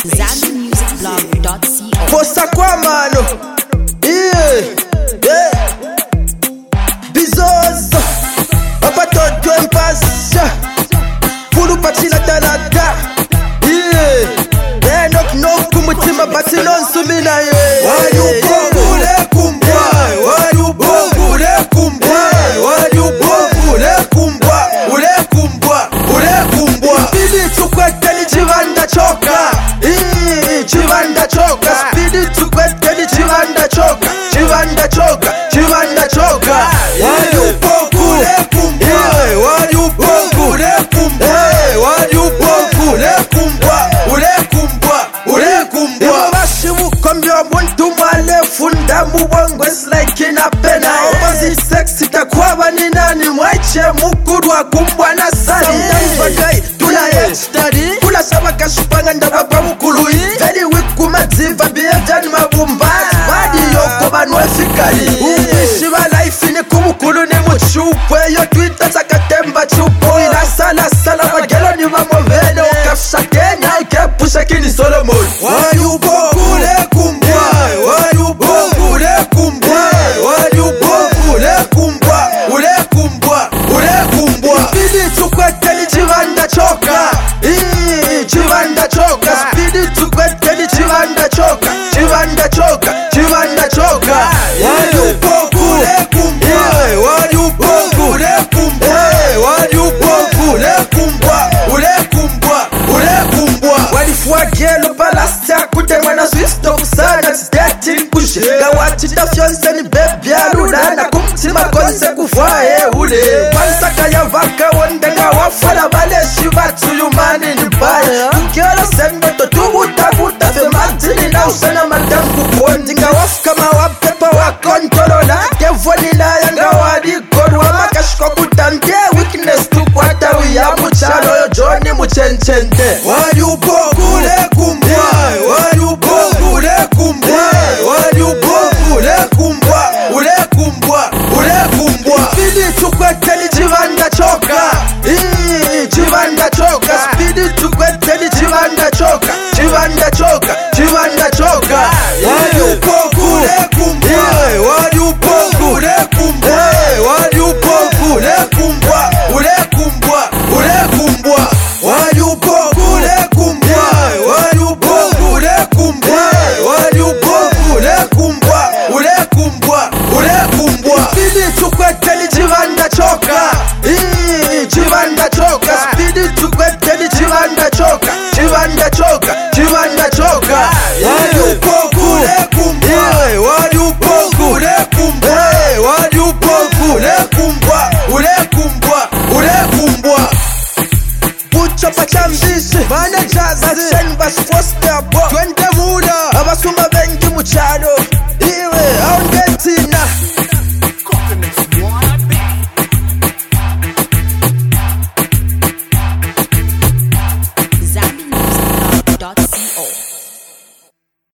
ZanziMusicBlog.co. Posta kwa mano, Bizozo Apatoto mpasha Fulu patila talata, Nok nok kumutima bati nonsumina Wanyubongule kumbwa, wanyubongule kumbwa, wanyubongule kumbwa, ule kumbwa, ule kumbwa. Speedy tukweteni chivanda choka, chivanda choka. Speedy tukweteni chivanda choka, chivanda choka, chivanda choka. Wanyubongule kumbwa, wanyubongule kumbwa, wanyubongule kumbwa, ule kumbwa, ule kumbwa. Imo bashibuko mbyo muntu mwale funda mubongo is like in a pena. Omazi sexy takwaba ni nani mwaiche mukudwa kumbwa na sali. Sometimes bagay tula study kula sabaka shupanga ndababa mukului. Very weak kumadziva biyajani mabumba. Badi yoko banwe fikari. Ubishi ba life ni kumukulu ni muchupwe. Yo Twitter sakatemba chupo. Ila sala sala magelo ni mamovene. Okafsha Kenya ikepusha kini Solomon. Wanyubongule kumbwa, wanyubongule kumbwa, wanyubongule kumbwa, ule kumbwa, ule kumbwa. Speedy tukweteni chivanda choka, chivanda choka. Speedy tukweteni chivanda choka, chivanda choka, chivanda choka. Wanyubongule kumbwa, wanyubongule kumbwa, wanyubongule kumbwa, ule kumbwa, ule kumbwa. Walifua gelo balastia kutemwa na swisto kusana stati kushe. Gawati tafyonse ni bebi aluna na kumtima konse kufaye ule. Pansaka ya vaka wondenga wafala bale shivatu yumani nibaya. Ngelo sembe to tubuta buta fe martini na usana madangu kuondinga wafkama wapepa wakontolola. Kevoni na yanga wadikorwa makashko kutamke weakness tukwata wiyamuchalo yo Johnny muchenchente. Wanyubongule kumbwa, wanyubongule kumbwa, wanyubongule kumbwa, ule kumbwa, ule kumbwa. Speedy tukweteni chivanda choka, chivanda choka. Speedy tukweteni chivanda choka, chivanda choka, chivanda choka. Wanyubongule kumbwa, wanyubongule kumbwa, wanyubongule kumbwa, ule kumbwa, ule kumbwa. Wanyubongule kumbwa, wanyubongule kumbwa, wanyubongule kumbwa, ule kumbwa, ule kumbwa. Speedy tukweteni chivanda choka, chivanda choka. Speedy tukweteni chivanda choka, chivanda choka, chivanda choka. Wanyubongule kumbwa, wanyubongule kumbwa, wanyubongule kumbwa, ule kumbwa, ule kumbwa. Buchopa chambishi managers action bas foster bo twende muda abasumba bengi muchalo